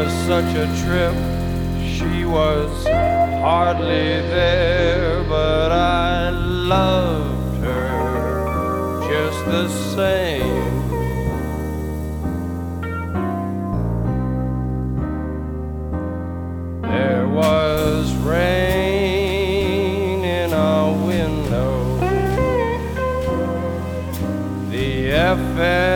was such a trip. She was hardly there, but I loved her just the same. There was rain in our window. The FM